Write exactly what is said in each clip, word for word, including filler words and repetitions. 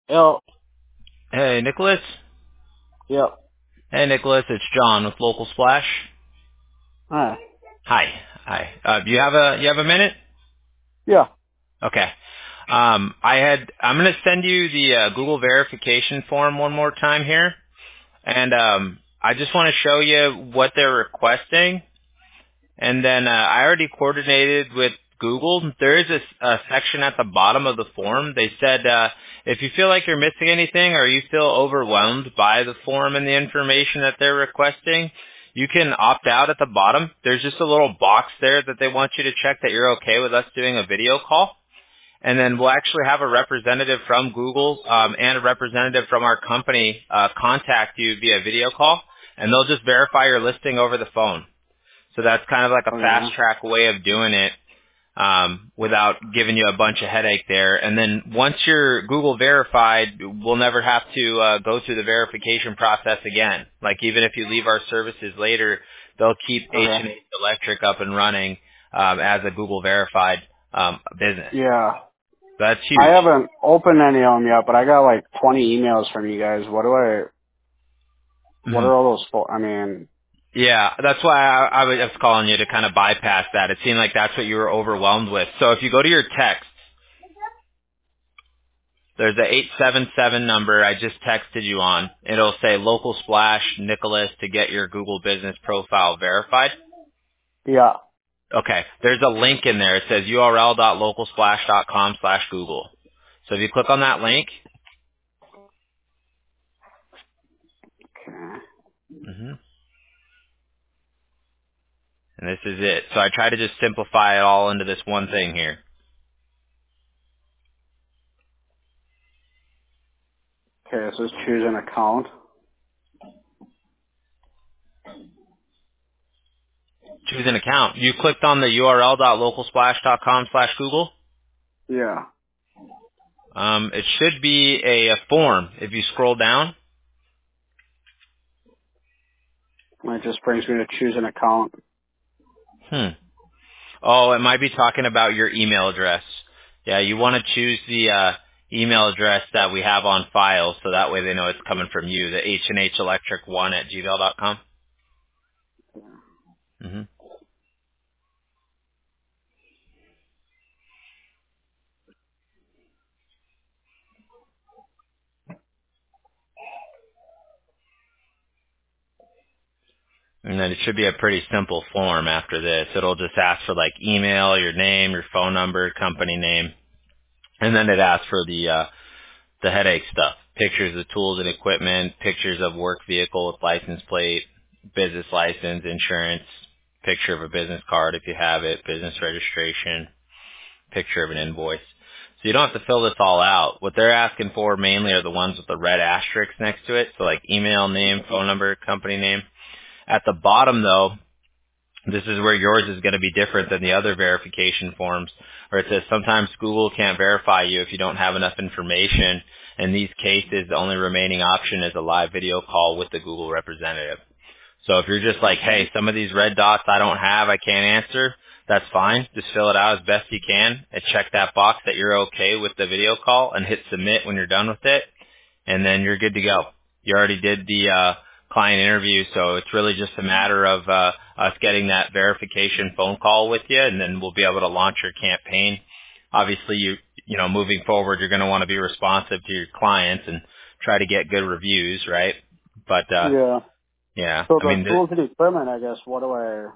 Yep. Hey, Nicholas. Yep. Hey, Nicholas. It's John with Local Splash. Hi. Hi. Hi. Uh, do you have a you have a minute? Yeah. Okay. Um, I had I'm going to send you the uh, Google verification form one more time here, and um, I just want to show you what they're requesting. And then uh, I already coordinated with Google. There is a, a section at the bottom of the form. They said uh, if you feel like you're missing anything or you feel overwhelmed by the form and the information that they're requesting, you can opt out at the bottom. There's just a little box there that they want you to check that you're okay with us doing a video call. And then we'll actually have a representative from Google um, and a representative from our company uh, contact you via video call, and they'll just verify your listing over the phone. So that's kind of like a fast Okay. track way of doing it um, without giving you a bunch of headache there. And then once you're Google verified, we'll never have to uh, go through the verification process again. Like even if you leave our services later, they'll keep H Okay. and H Electric up and running um, as a Google verified um, business. Yeah. That's I huge. haven't opened any of them yet, but I got like twenty emails from you guys. What do I, what Mhm. are all those for? I mean, Yeah, that's why I, I was calling you to kind of bypass that. It seemed like that's what you were overwhelmed with. So if you go to your text, there's a eight seven seven number I just texted you on. It'll say local splash Nicholas to get your Google business profile verified. yeah. Okay. There's a link in there. It says url.localsplash.com slash Google. So if you click on that link, Okay. hmm and this is it. So I try to just simplify it all into this one thing here. Okay, it says choose an account. Choose an account. You clicked on the url.localsplash.com slash Google. Yeah. Um, it should be a, a form. If you scroll down, And it just brings me to choose an account. hmm. Oh, it might be talking about your email address. Yeah, you want to choose the uh, email address that we have on file, so that way they know it's coming from you. The H and H Electric One at gmail dot com. Mm-hmm. And then it should be a pretty simple form after this. It'll just ask for like email, your name, your phone number, company name, and then it asks for the uh, the headache stuff. Pictures of tools and equipment, pictures of work vehicle with license plate, business license, insurance, picture of a business card if you have it, business registration, picture of an invoice. So you don't have to fill this all out. What they're asking for mainly are the ones with the red asterisk next to it. So like email, name, phone number, company name. At the bottom though, this is where yours is going to be different than the other verification forms, where it says sometimes Google can't verify you if you don't have enough information. In these cases, the only remaining option is a live video call with the Google representative. So if you're just like, hey, some of these red dots I don't have, I can't answer, that's fine. Just fill it out as best you can and check that box that you're okay with the video call and hit submit when you're done with it, and then you're good to go. You already did the uh, client interview, so it's really just a matter of uh, us getting that verification phone call with you, and then we'll be able to launch your campaign. Obviously, you you know, moving forward, you're going to want to be responsive to your clients and try to get good reviews, right? But uh, Yeah. yeah, So I the mean, th- tools and equipment, I guess, what do I,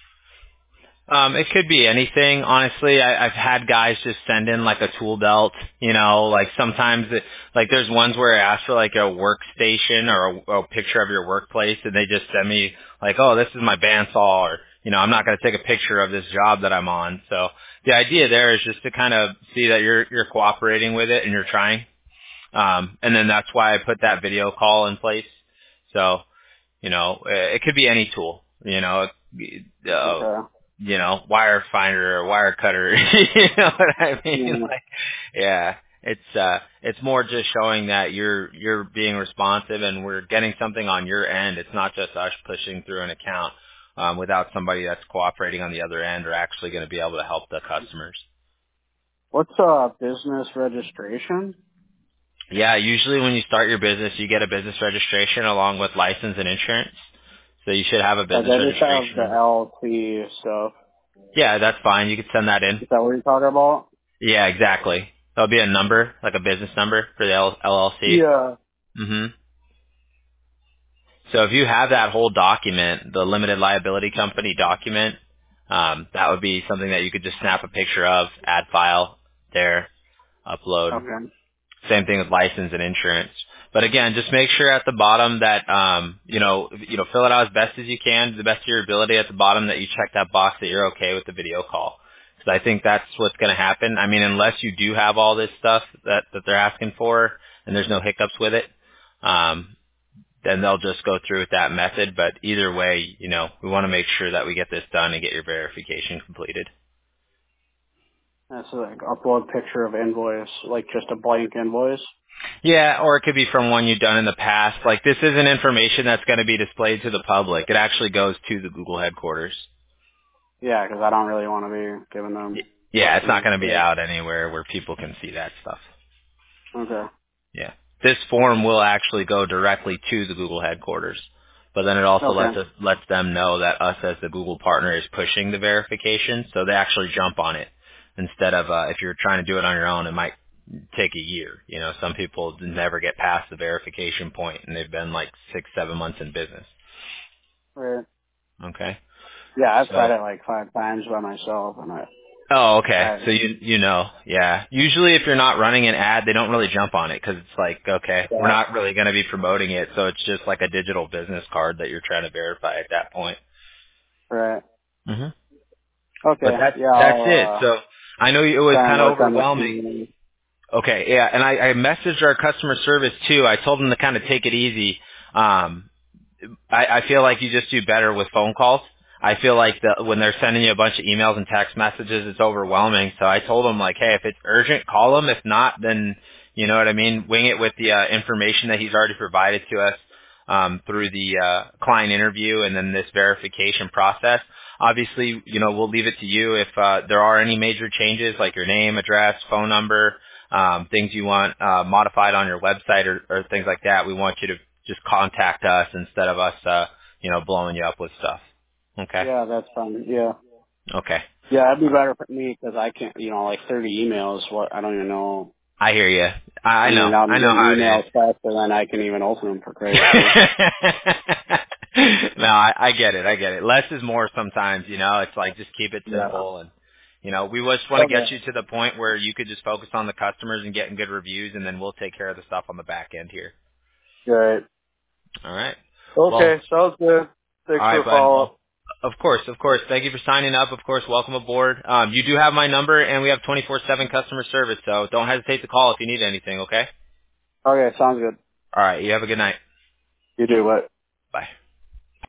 Um, it could be anything. Honestly, I, I've had guys just send in like a tool belt. You know, like sometimes, it, like there's ones where I ask for like a workstation or a, a picture of your workplace, and they just send me like, oh, this is my bandsaw, or you know, I'm not going to take a picture of this job that I'm on. So the idea there is just to kind of see that you're you're cooperating with it and you're trying. Um, and then that's why I put that video call in place. So you know, it could be any tool. You know, uh, okay. you know, wire finder or wire cutter. You know what I mean? Yeah. Like, yeah, it's uh, it's more just showing that you're you're being responsive and we're getting something on your end. It's not just us pushing through an account um, without somebody that's cooperating on the other end or actually going to be able to help the customers. What's uh business registration? Yeah, usually when you start your business, you get a business registration along with license and insurance. So you should have a Like business I just have the registration. L L C stuff. Yeah, that's fine. You could send that in. Is that what you're talking about? Yeah, exactly. There'll be a number, like a business number for the L L C. Yeah. hmm So if you have that whole document, the limited liability company document, um, that would be something that you could just snap a picture of, add file there, upload. Okay. Same thing with license and insurance. But again, just make sure at the bottom that um, you know, you know, fill it out as best as you can, to the best of your ability. At the bottom, that you check that box that you're okay with the video call. Because I think that's what's going to happen. I mean, unless you do have all this stuff that that they're asking for, and there's no hiccups with it, um, then they'll just go through with that method. But either way, you know, we want to make sure that we get this done and get your verification completed. That's like upload picture of invoice, like just a blank invoice. Yeah, or it could be from one you've done in the past. Like, this isn't information that's going to be displayed to the public. It actually goes to the Google headquarters. Yeah, because I don't really want to be giving Y- them Yeah, what it's not you going to be did. out anywhere where people can see that stuff. Okay. Yeah. This form will actually go directly to the Google headquarters. But then it also lets Okay. us lets them know that us as the Google partner is pushing the verification, so they actually jump on it. Instead of uh, if you're trying to do it on your own, it might take a year. You know, some people never get past the verification point, and they've been like six, seven months in business. Right. Okay. Yeah, I've So. tried it like five times by myself, and I, Oh, okay. I So you you know, yeah. Usually, if you're not running an ad, they don't really jump on it because it's like, okay, we're yeah. not really going to be promoting it, so it's just like a digital business card that you're trying to verify at that point. Right. hmm But Okay. that's Yeah, that's I'll it. uh So I know it was try and kind of work on this. overwhelming. Thing. Okay, yeah, and I, I messaged our customer service too. I told them to kind of take it easy. Um, I, I feel like you just do better with phone calls. I feel like the, when they're sending you a bunch of emails and text messages, it's overwhelming. So I told them like, hey, if it's urgent, call them. If not, then you know what I mean. Wing it with the uh, information that he's already provided to us um, through the uh, client interview and then this verification process. Obviously, you know, we'll leave it to you if uh, there are any major changes, like your name, address, phone number, um, things you want uh, modified on your website or, or things like that. We want you to just contact us instead of us, uh, you know, blowing you up with stuff. Okay. Yeah, that's fine. Yeah. Okay. Yeah, that'd be better for me because I can't, you know, like thirty emails. What I don't even know. I hear you. I I I know. mean, I'm I know getting how it is. emails faster than I can even open them. For Christ's sake. no, I, I get it. I get it. Less is more sometimes. You know, it's like just keep it Yeah. simple, and you know, we just want to Okay. get you to the point where you could just focus on the customers and getting good reviews, and then we'll take care of the stuff on the back end here. Good. All right. Well, Okay. Sounds good. Thanks all for right, the bud. follow Well, up. of course, of course. Thank you for signing up. Of course, welcome aboard. Um, you do have my number, and we have twenty-four seven customer service, so don't hesitate to call if you need anything, okay? Okay. Sounds good. All right. You have a good night. You do what? Bye.